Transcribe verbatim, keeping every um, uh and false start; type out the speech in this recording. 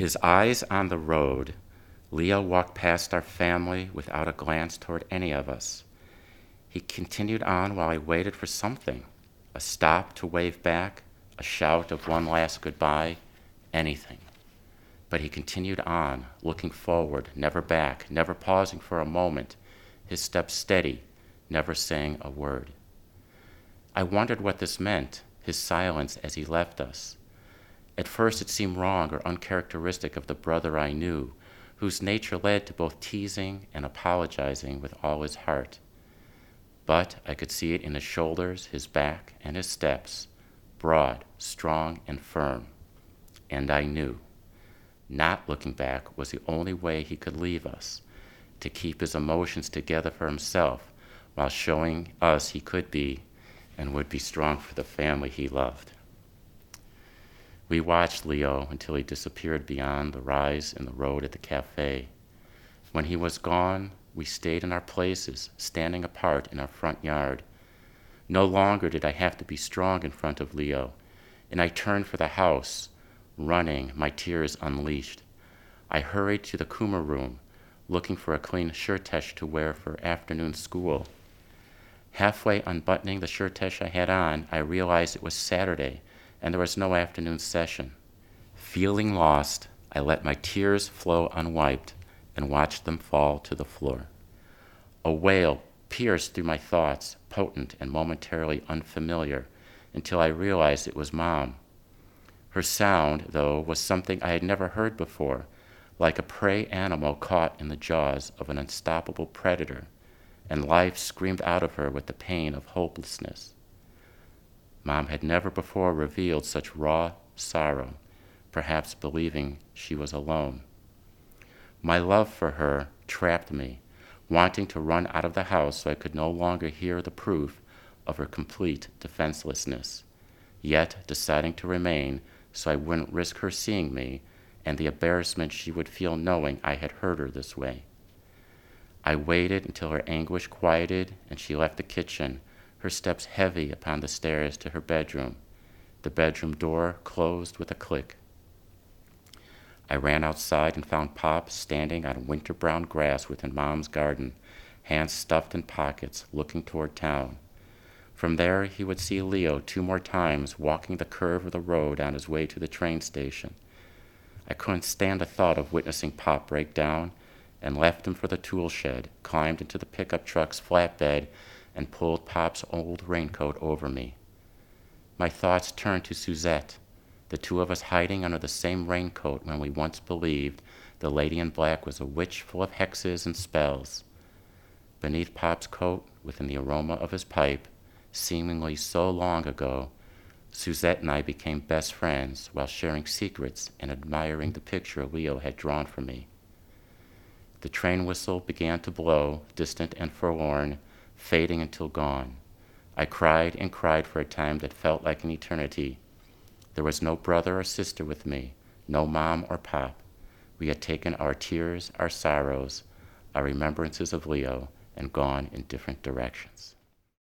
His eyes on the road, Leo walked past our family without a glance toward any of us. He continued on while I waited for something, a stop to wave back, a shout of one last goodbye, anything. But he continued on, looking forward, never back, never pausing for a moment, his steps steady, never saying a word. I wondered what this meant, his silence as he left us. At first it seemed wrong or uncharacteristic of the brother I knew, whose nature led to both teasing and apologizing with all his heart. But I could see it in his shoulders, his back, and his steps, broad, strong, and firm. And I knew. Not looking back was the only way he could leave us, to keep his emotions together for himself while showing us he could be and would be strong for the family he loved. We watched Leo until he disappeared beyond the rise in the road at the cafe. When he was gone, we stayed in our places, standing apart in our front yard. No longer did I have to be strong in front of Leo, and I turned for the house, running, my tears unleashed. I hurried to the Kuma room, looking for a clean shirtesh to wear for afternoon school. Halfway unbuttoning the shirtesh I had on, I realized it was Saturday, and there was no afternoon session. Feeling lost, I let my tears flow unwiped and watched them fall to the floor. A wail pierced through my thoughts, potent and momentarily unfamiliar, until I realized it was Mom. Her sound, though, was something I had never heard before, like a prey animal caught in the jaws of an unstoppable predator, and life screamed out of her with the pain of hopelessness. Mom had never before revealed such raw sorrow, perhaps believing she was alone. My love for her trapped me, wanting to run out of the house so I could no longer hear the proof of her complete defenselessness, yet deciding to remain so I wouldn't risk her seeing me and the embarrassment she would feel knowing I had hurt her this way. I waited until her anguish quieted and she left the kitchen, her steps heavy upon the stairs to her bedroom. The bedroom door closed with a click. I ran outside and found Pop standing on winter-brown grass within Mom's garden, hands stuffed in pockets, looking toward town. From there, he would see Leo two more times walking the curve of the road on his way to the train station. I couldn't stand the thought of witnessing Pop break down and left him for the tool shed, climbed into the pickup truck's flatbed, and pulled Pop's old raincoat over me. My thoughts turned to Suzette, the two of us hiding under the same raincoat when we once believed the lady in black was a witch full of hexes and spells. Beneath Pop's coat, within the aroma of his pipe, seemingly so long ago, Suzette and I became best friends while sharing secrets and admiring the picture Leo had drawn for me. The train whistle began to blow, distant and forlorn, fading until gone. I cried and cried for a time that felt like an eternity. There was no brother or sister with me, no Mom or Pop. We had taken our tears, our sorrows, our remembrances of Leo, and gone in different directions.